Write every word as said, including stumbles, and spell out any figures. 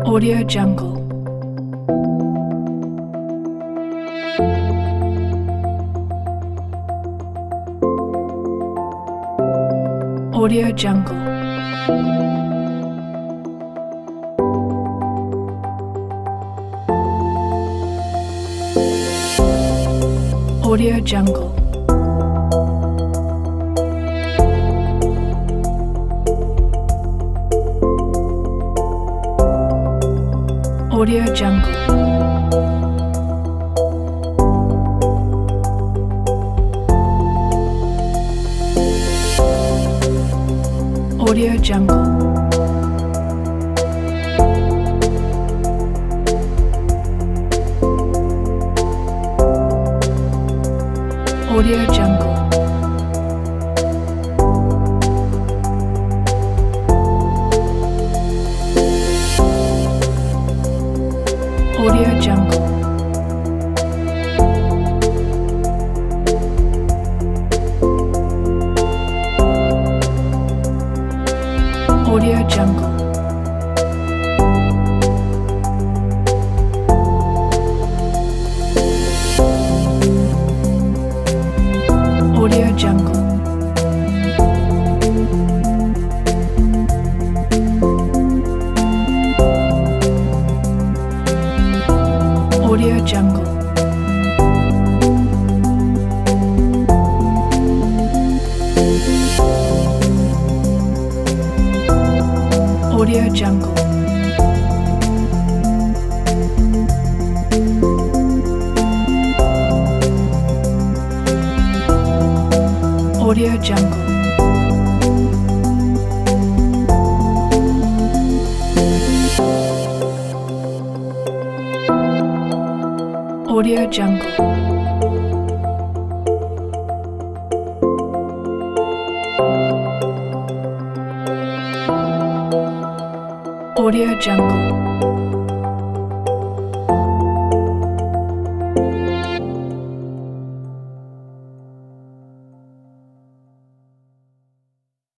Audio Jungle. Audio Jungle. Audio Jungle. Audio Jungle. Audio Jungle. Audio Jungle. Audio Jungle. Audio Jungle. Audio Jungle. Audio Jungle. Audio Jungle. Audio Jungle. Audio Jungle. Audio Jungle.